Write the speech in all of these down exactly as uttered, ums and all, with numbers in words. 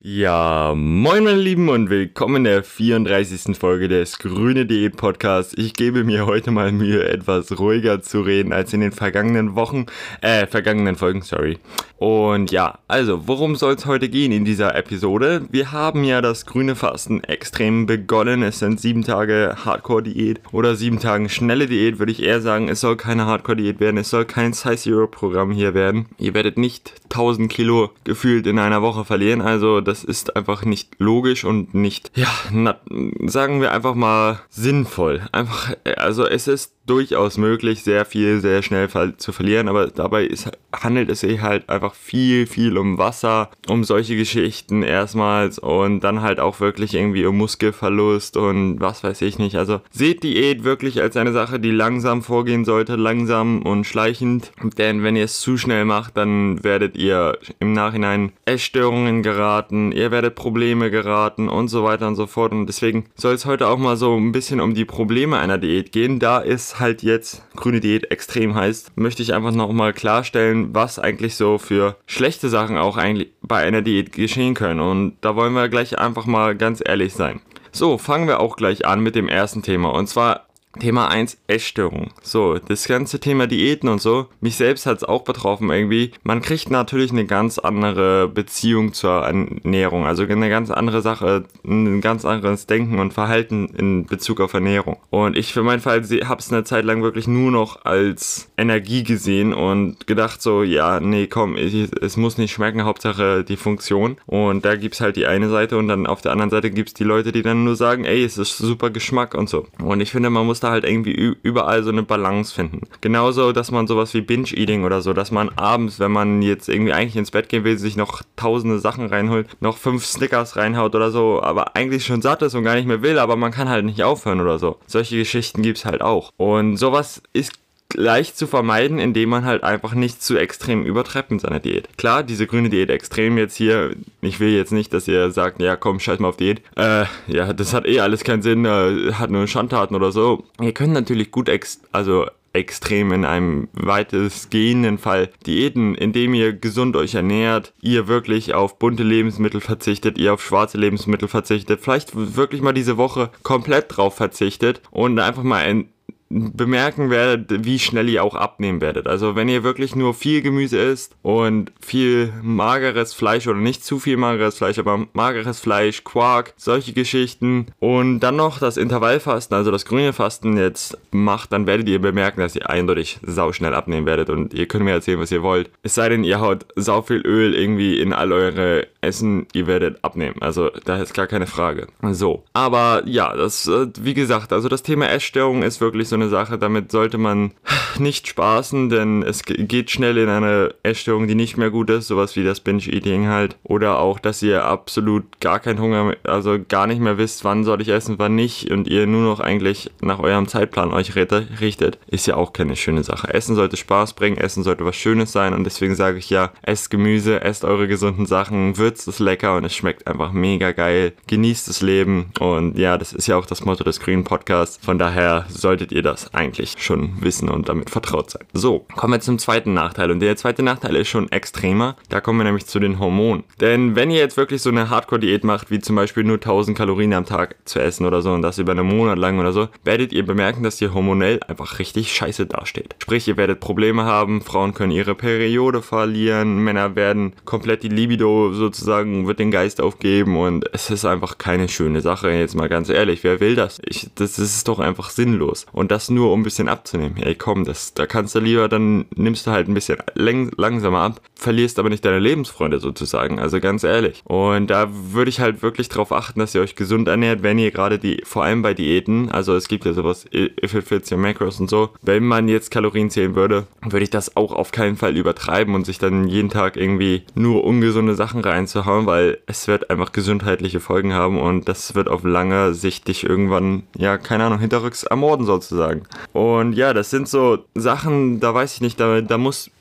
Ja, moin meine Lieben und willkommen in der vierunddreißigsten Folge des Grüne Diät Podcasts. Ich gebe mir heute mal Mühe, etwas ruhiger zu reden als in den vergangenen Wochen, äh, vergangenen Folgen, sorry. Und ja, also, worum soll es heute gehen in dieser Episode? Wir haben ja das grüne Fasten extrem begonnen. Es sind sieben Tage Hardcore-Diät oder sieben Tage schnelle Diät, würde ich eher sagen. Es soll keine Hardcore-Diät werden, es soll kein Size Zero Programm hier werden. Ihr werdet nicht tausend Kilo gefühlt in einer Woche verlieren, also das ist einfach nicht logisch und nicht, ja, na, sagen wir einfach mal sinnvoll. Einfach, also es ist durchaus möglich, sehr viel, sehr schnell zu verlieren, aber dabei ist, handelt es sich halt einfach viel, viel um Wasser, um solche Geschichten erstmals und dann halt auch wirklich irgendwie um Muskelverlust und was weiß ich nicht. Also seht Diät wirklich als eine Sache, die langsam vorgehen sollte, langsam und schleichend, denn wenn ihr es zu schnell macht, dann werdet ihr im Nachhinein Essstörungen geraten, ihr werdet Probleme geraten und so weiter und so fort und deswegen soll es heute auch mal so ein bisschen um die Probleme einer Diät gehen, da ist halt jetzt grüne Diät extrem heißt, möchte ich einfach nochmal klarstellen, was eigentlich so für schlechte Sachen auch eigentlich bei einer Diät geschehen können. Und da wollen wir gleich einfach mal ganz ehrlich sein. So, fangen wir auch gleich an mit dem ersten Thema. Und zwar Thema eins, Essstörung. So, das ganze Thema Diäten und so, mich selbst hat es auch betroffen irgendwie. Man kriegt natürlich eine ganz andere Beziehung zur Ernährung, also eine ganz andere Sache, ein ganz anderes Denken und Verhalten in Bezug auf Ernährung. Und ich für meinen Fall habe es eine Zeit lang wirklich nur noch als Energie gesehen und gedacht so, ja, nee, komm, ich, es muss nicht schmecken, Hauptsache die Funktion. Und da gibt es halt die eine Seite und dann auf der anderen Seite gibt es die Leute, die dann nur sagen, ey, es ist super Geschmack und so. Und ich finde, man muss da halt irgendwie überall so eine Balance finden. Genauso, dass man sowas wie Binge-Eating oder so, dass man abends, wenn man jetzt irgendwie eigentlich ins Bett gehen will, sich noch tausende Sachen reinholt, noch fünf Snickers reinhaut oder so, aber eigentlich schon satt ist und gar nicht mehr will, aber man kann halt nicht aufhören oder so. Solche Geschichten gibt's halt auch. Und sowas ist leicht zu vermeiden, indem man halt einfach nicht zu extrem übertreibt in seiner Diät. Klar, diese grüne Diät extrem jetzt hier, ich will jetzt nicht, dass ihr sagt, ja komm, scheiß mal auf Diät. Äh, ja, das hat eh alles keinen Sinn, äh, hat nur Schandtaten oder so. Ihr könnt natürlich gut, ex- also extrem in einem weitestgehenden Fall Diäten, indem ihr gesund euch ernährt, ihr wirklich auf bunte Lebensmittel verzichtet, ihr auf schwarze Lebensmittel verzichtet, vielleicht wirklich mal diese Woche komplett drauf verzichtet und einfach mal ein bemerken werdet, wie schnell ihr auch abnehmen werdet. Also wenn ihr wirklich nur viel Gemüse isst und viel mageres Fleisch oder nicht zu viel mageres Fleisch, aber mageres Fleisch, Quark, solche Geschichten und dann noch das Intervallfasten, also das grüne Fasten jetzt macht, dann werdet ihr bemerken, dass ihr eindeutig sauschnell abnehmen werdet und ihr könnt mir erzählen, was ihr wollt. Es sei denn, ihr haut sau viel Öl irgendwie in all eure Essen, ihr werdet abnehmen. Also da ist gar keine Frage. So, aber ja, das, wie gesagt, also das Thema Essstörung ist wirklich so eine Sache, damit sollte man nicht spaßen, denn es geht schnell in eine Essstörung, die nicht mehr gut ist, sowas wie das Binge-Eating halt, oder auch, dass ihr absolut gar keinen Hunger, also gar nicht mehr wisst, wann soll ich essen, wann nicht und ihr nur noch eigentlich nach eurem Zeitplan euch richtet, ist ja auch keine schöne Sache. Essen sollte Spaß bringen, Essen sollte was Schönes sein und deswegen sage ich ja, esst Gemüse, esst eure gesunden Sachen, würzt es lecker und es schmeckt einfach mega geil, genießt das Leben und ja, das ist ja auch das Motto des grünen Podcasts, von daher solltet ihr das eigentlich schon wissen und damit vertraut sein. So, kommen wir zum zweiten Nachteil und der zweite Nachteil ist schon extremer, da kommen wir nämlich zu den Hormonen. Denn wenn ihr jetzt wirklich so eine Hardcore-Diät macht, wie zum Beispiel nur tausend Kalorien am Tag zu essen oder so und das über einen Monat lang oder so, werdet ihr bemerken, dass ihr hormonell einfach richtig scheiße dasteht. Sprich, ihr werdet Probleme haben, Frauen können ihre Periode verlieren, Männer werden komplett die Libido sozusagen, wird den Geist aufgeben und es ist einfach keine schöne Sache, jetzt mal ganz ehrlich, wer will das? Ich, das, das ist doch einfach sinnlos und das nur um ein bisschen abzunehmen. Ey komm, das, da kannst du lieber, dann nimmst du halt ein bisschen lang, langsamer ab, verlierst aber nicht deine Lebensfreude sozusagen, also ganz ehrlich. Und da würde ich halt wirklich drauf achten, dass ihr euch gesund ernährt, wenn ihr gerade die, vor allem bei Diäten, also es gibt ja sowas, if it fits your macros und so, wenn man jetzt Kalorien zählen würde, würde ich das auch auf keinen Fall übertreiben und sich dann jeden Tag irgendwie nur ungesunde Sachen reinzuhauen, weil es wird einfach gesundheitliche Folgen haben und das wird auf lange Sicht dich irgendwann, ja, keine Ahnung, hinterrücks ermorden sozusagen. Und ja, das sind so Sachen, da weiß ich nicht, da, da muss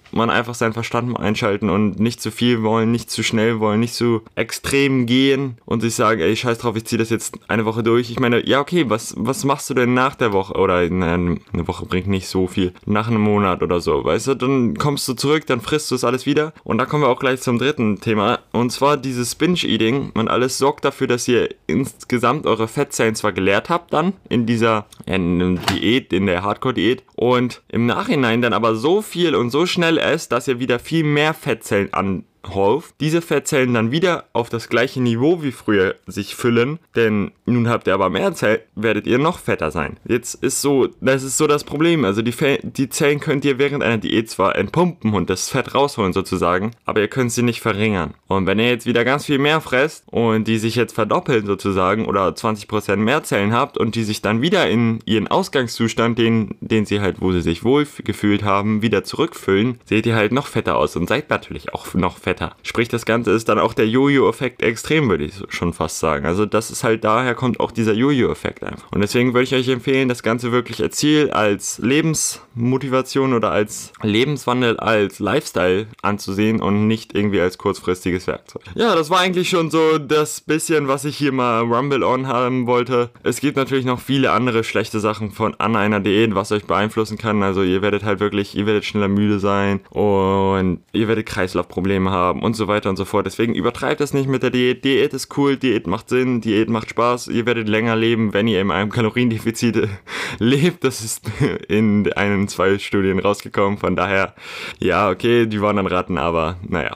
man einfach seinen Verstand mal einschalten und nicht zu viel wollen, nicht zu schnell wollen, nicht zu extrem gehen und sich sagen, ey, scheiß drauf, ich ziehe das jetzt eine Woche durch. Ich meine, ja, okay, was, was machst du denn nach der Woche? Oder na, eine Woche bringt nicht so viel. Nach einem Monat oder so, weißt du? Dann kommst du zurück, dann frisst du es alles wieder. Und da kommen wir auch gleich zum dritten Thema. Und zwar dieses Binge-Eating und alles sorgt dafür, dass ihr insgesamt eure Fettzellen zwar geleert habt dann in dieser in Diät, in der Hardcore-Diät und im Nachhinein dann aber so viel und so schnell esst, dass ihr wieder viel mehr Fettzellen an diese Fettzellen dann wieder auf das gleiche Niveau wie früher sich füllen, denn nun habt ihr aber mehr Zellen, werdet ihr noch fetter sein. Jetzt ist so, das ist so das Problem, also die, Fe- die Zellen könnt ihr während einer Diät zwar entpumpen und das Fett rausholen sozusagen, aber ihr könnt sie nicht verringern. Und wenn ihr jetzt wieder ganz viel mehr fresst und die sich jetzt verdoppeln sozusagen oder zwanzig Prozent mehr Zellen habt und die sich dann wieder in ihren Ausgangszustand, den, den sie halt, wo sie sich wohl gefühlt haben, wieder zurückfüllen, seht ihr halt noch fetter aus und seid natürlich auch noch fetter. Sprich, das Ganze ist dann auch der Jojo-Effekt extrem, würde ich schon fast sagen. Also das ist halt, daher kommt auch dieser Jojo-Effekt einfach. Und deswegen würde ich euch empfehlen, das Ganze wirklich als Ziel, als Lebensmotivation oder als Lebenswandel, als Lifestyle anzusehen und nicht irgendwie als kurzfristiges Werkzeug. Ja, das war eigentlich schon so das bisschen, was ich hier mal Rumble on haben wollte. Es gibt natürlich noch viele andere schlechte Sachen von an einer Diät, was euch beeinflussen kann. Also ihr werdet halt wirklich, ihr werdet schneller müde sein und ihr werdet Kreislaufprobleme haben und so weiter und so fort. Deswegen übertreibt das nicht mit der Diät. Diät ist cool, Diät macht Sinn, Diät macht Spaß. Ihr werdet länger leben, wenn ihr in einem Kaloriendefizit lebt. Das ist in einen, zwei Studien rausgekommen. Von daher, ja, okay, die waren dann Ratten, aber naja.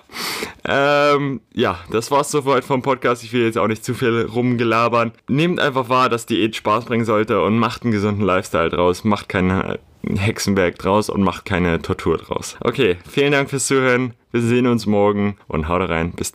Ähm, ja, das war's soweit vom Podcast. Ich will jetzt auch nicht zu viel rumgelabern. Nehmt einfach wahr, dass Diät Spaß bringen sollte und macht einen gesunden Lifestyle draus. Macht keinen Hexenwerk draus und macht keine Tortur draus. Okay, vielen Dank fürs Zuhören. Wir sehen uns morgen und haut rein. Bis dann.